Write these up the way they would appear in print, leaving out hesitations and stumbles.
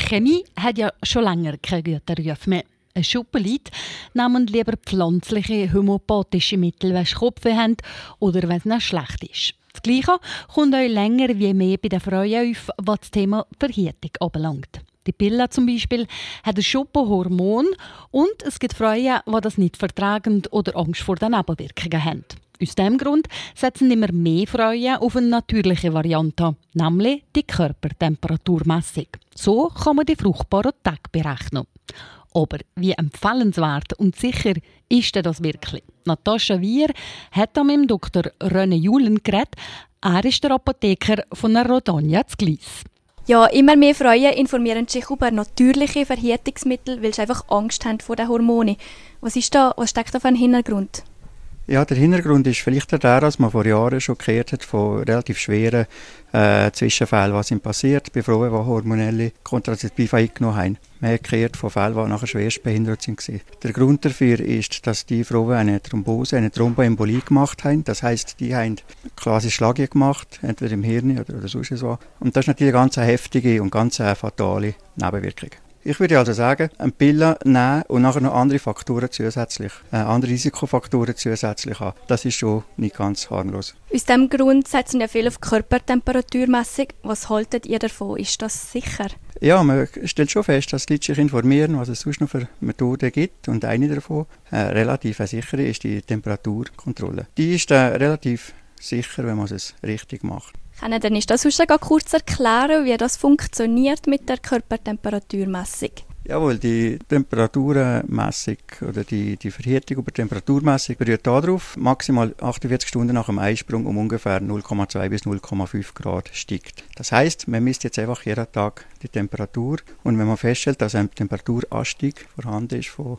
Chemie hat ja schon länger keinen guten Ruf mehr. Ein Schuppenleute nehmen lieber pflanzliche, homöopathische Mittel, wenn sie Kopfweh haben oder wenn es ihnen schlecht ist. Das Gleiche kommt euch länger wie mehr bei den Frauen auf, was das Thema Verhütung anbelangt. Die Pille zum Beispiel hat ein Schuppenhormon und es gibt Frauen, die das nicht vertragen oder Angst vor den Nebenwirkungen haben. Aus diesem Grund setzen immer mehr Frauen auf eine natürliche Variante, nämlich die Körpertemperaturmessung. So kann man die fruchtbaren Tage berechnen. Aber wie empfehlenswert und sicher ist denn das wirklich? Natascha Wier hat mit dem Dr. René Julen geredet. Er ist der Apotheker von der Rodania zu Gleiss. Ja, immer mehr Frauen informieren sich über natürliche Verhütungsmittel, weil sie einfach Angst haben vor den Hormonen. Was steckt da für einen Hintergrund? Ja, der Hintergrund ist vielleicht der, dass man vor Jahren schon gehört hat von relativ schweren Zwischenfällen, was ihm passiert bei Frauen, die hormonelle Kontrazeptiva eingenommen haben. Man hat gehört von Fällen, die nachher schwerst behindert waren. Der Grund dafür ist, dass die Frauen eine Thrombose, eine Thromboembolie gemacht haben. Das heisst, die haben quasi Schlagungen gemacht, entweder im Hirn oder sonst so. Und das ist natürlich eine ganz heftige und ganz fatale Nebenwirkung. Ich würde also sagen, eine Pille nehmen und nachher noch andere Faktoren zusätzlich, andere Risikofaktoren zusätzlich haben. Das ist schon nicht ganz harmlos. Aus diesem Grund setzen ja viele auf Körpertemperaturmessung. Was haltet ihr davon? Ist das sicher? Ja, man stellt schon fest, dass die Leute sich informieren, was es sonst noch für Methoden gibt. Und eine davon, relativ sichere, ist die Temperaturkontrolle. Die ist relativ sicher, wenn man es richtig macht. Können Sie das sonst kurz erklären, wie das funktioniert mit der Körpertemperaturmessung? Jawohl, die Temperaturmessung oder die Verhütung über Temperaturmessung berührt darauf, maximal 48 Stunden nach dem Eisprung um ungefähr 0,2 bis 0,5 Grad steigt. Das heisst, man misst jetzt einfach jeden Tag die Temperatur und wenn man feststellt, dass ein Temperaturanstieg vorhanden ist von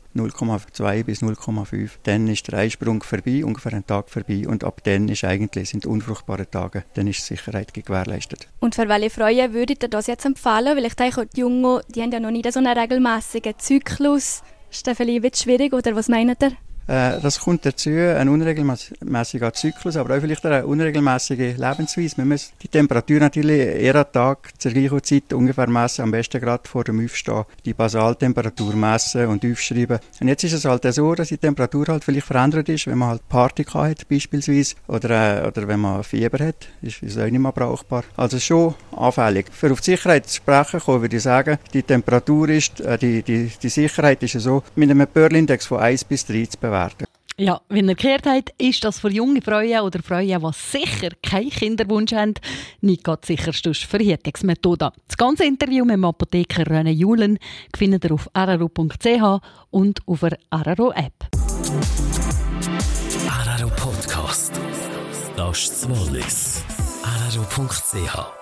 0,2 bis 0,5, dann ist der Eisprung vorbei, ungefähr ein Tag vorbei und ab dann sind unfruchtbare Tage, dann ist Sicherheit gewährleistet. Und für welche Frauen würdet ihr das jetzt empfehlen? Weil ich denke, die Jungen, die haben ja noch nicht so eine regelmäßigen Zyklus. Ist das vielleicht ein bisschen schwierig, oder was meint ihr? Das kommt dazu, ein unregelmäßiger Zyklus, aber auch vielleicht eine unregelmäßige Lebensweise. Man muss die Temperatur natürlich jeden Tag zur gleichen Zeit ungefähr messen, am besten gerade vor dem Aufstehen, die Basaltemperatur messen und aufschreiben. Und jetzt ist es halt so, dass die Temperatur halt vielleicht verändert ist, wenn man halt Party hat beispielsweise oder wenn man Fieber hat, ist es auch nicht mehr brauchbar. Also schon anfällig. Für auf die Sicherheit zu sprechen kommen, würde ich sagen, die Temperatur ist, die Sicherheit ist so mit einem Pearl-Index von 1 bis 3 zu bewerten. Ja, wie ihr gehört habt, ist das für junge Frauen oder Frauen, die sicher keinen Kinderwunsch haben, nicht gerade die sicherste Verhütungsmethode. Das ganze Interview mit dem Apotheker René Julen findet ihr auf rro.ch und auf der RRO-App. RRO Podcast. Das ist das Wallis. rro.ch